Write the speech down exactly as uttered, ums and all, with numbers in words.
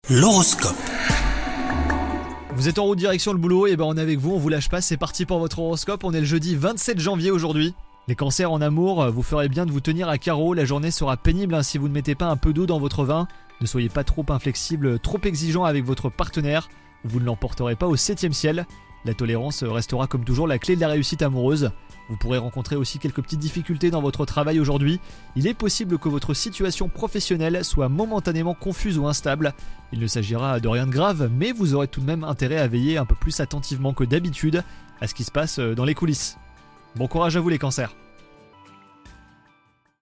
L'horoscope. Vous êtes en route direction le boulot, et ben on est avec vous, on vous lâche pas, c'est parti pour votre horoscope. On est le jeudi vingt-sept janvier aujourd'hui. Les cancers en amour, vous ferez bien de vous tenir à carreau, la journée sera pénible hein, si vous ne mettez pas un peu d'eau dans votre vin. Ne soyez pas trop inflexible, trop exigeant avec votre partenaire, vous ne l'emporterez pas au septième ciel. La tolérance restera comme toujours la clé de la réussite amoureuse. Vous pourrez rencontrer aussi quelques petites difficultés dans votre travail aujourd'hui. Il est possible que votre situation professionnelle soit momentanément confuse ou instable. Il ne s'agira de rien de grave, mais vous aurez tout de même intérêt à veiller un peu plus attentivement que d'habitude à ce qui se passe dans les coulisses. Bon courage à vous les cancers.